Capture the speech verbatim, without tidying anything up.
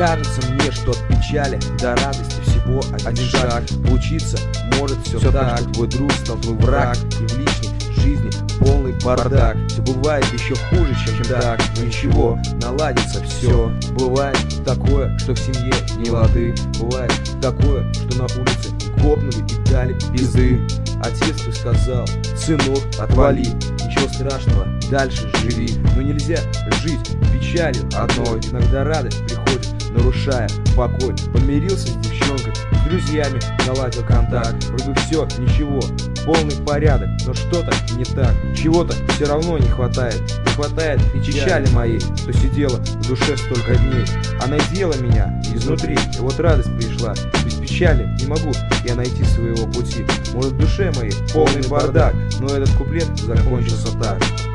Кажется мне, что от печали до радости всего один шаг. Случится может все, все так, что твой друг стал твой враг, и в личной жизни полный бардак. Все бывает еще хуже, чем так, но ничего, наладится все. Бывает такое, что в семье не лады. Бывает такое, что на улице копнули и дали пизды. Отец ты сказал: сынок, отвали, ничего страшного, дальше живи. Но нельзя жить печалью одной. Иногда радость приходит, нарушая покой. Помирился с девчонкой, с друзьями наладил контакт. Вроде все, ничего, полный порядок, но что-то не так. Чего-то все равно не хватает. Не хватает и печали моей, что сидела в душе столько дней. Она делала меня изнутри, и вот радость пришла. Без печали не могу я найти своего пути. Может, в душе моей полный бардак, но этот куплет закончился так.